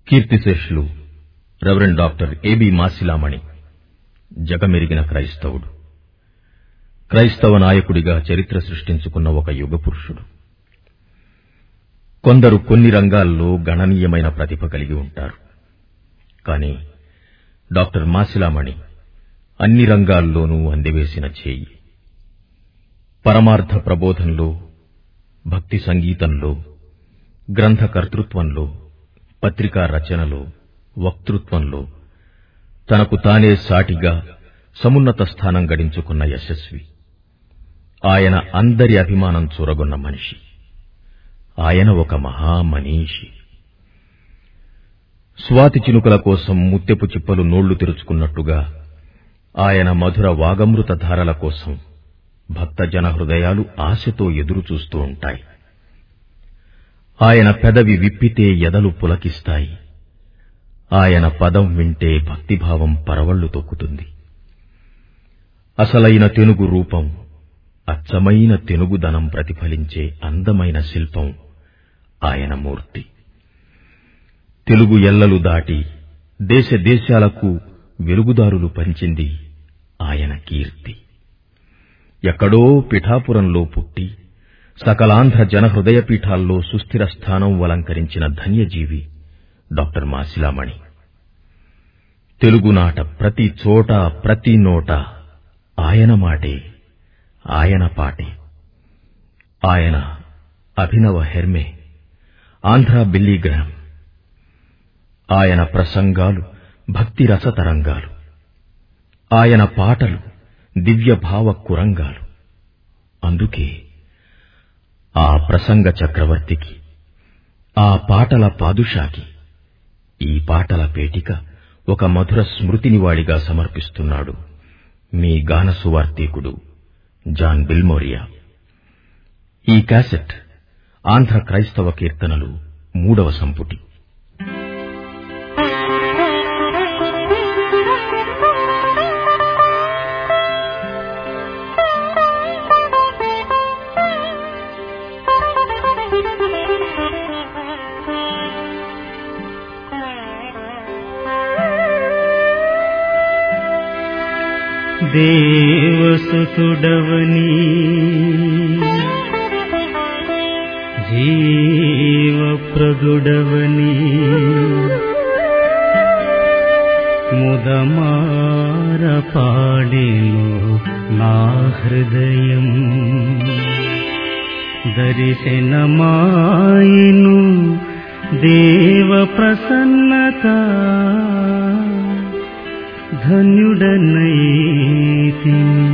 కీర్తిశేషులు reverend doctor AB Masilamani జగమెరిగిన క్రైస్తవుడు, క్రైస్తవ నాయకుడిగా చరిత్ర సృష్టించుకున్న ఒక యుగ పురుషుడు. కొందరు కొన్ని రంగాల్లో గణనీయమైన ప్రతిభ కలిగి ఉంటారు. కానీ డాక్టర్ మాసిలామణి అన్ని రంగాల్లోనూ అందివేసిన చేయి. పరమార్థ ప్రబోధంలో, భక్తి సంగీతంలో, గ్రంథ కర్తృత్వంలో, పత్రికా రచనలో, వక్తృత్వంలో తనకు తానే సాటిగా సమున్నత స్థానం గడించుకున్న యశస్వి. ఆయన అందరి అభిమానం చూరగొన్న మనిషి. ఆయన ఒక మహామనీషి. స్వాతి చినుకల కోసం ముత్యపు చిప్పలు నోళ్లు తెరుచుకున్నట్టుగా ఆయన మధుర వాగమృత ధారల కోసం భక్తజన హృదయాలు ఆశతో ఎదురుచూస్తూ ఉంటాయి. ఆయన పెదవి విప్పితే ఎదలు పులకిస్తాయి. ఆయన పదం వింటే భక్తిభావం పరవళ్లు తొక్కుతుంది. అసలైన తెనుగు రూపం, అచ్చమైన తెనుగుదనం ప్రతిఫలించే అందమైన శిల్పం ఆయన మూర్తి. తెలుగు ఎల్లలు దాటి దేశ దేశాలకు వెలుగుదారులు పంచింది ఆయన కీర్తి. ఎక్కడో పిఠాపురంలో పుట్టి సకలాంధ్ర జనహృదయ పీఠాల్లో సుస్థిర స్థానం అలంకరించిన ధన్యజీవి డాక్టర్ మాసిలామణి. తెలుగునాట ప్రతి చోట ప్రతి నోట ఆయన మాటే, ఆయన పాటే. ఆయన అభినవ హెర్మే, ఆంధ్ర బిల్లీగ్రామ్. ఆయన ప్రసంగాలు భక్తి రసతరంగాలు, ఆయన పాటలు దివ్య భావ కురంగాలు. అందుకే ఆ ప్రసంగ చక్రవర్తికి, ఆ పాటల పాదుషాకి ఈ పాటల పేటిక ఒక మధుర స్మృతినివాడిగా సమర్పిస్తున్నాడు మీ గాన సువార్తీకుడు జాన్ బిల్మోరియా. ఈ క్యాసెట్ ఆంధ్ర క్రైస్తవ కీర్తనలు 3వ సంపుటి. దేవసుతుడవని జీవప్రదుడవని ముదమార పాడెను నా హృదయం. దర్శనమాయెను దేవ ప్రసన్నత, ధన్యుడనైతిని.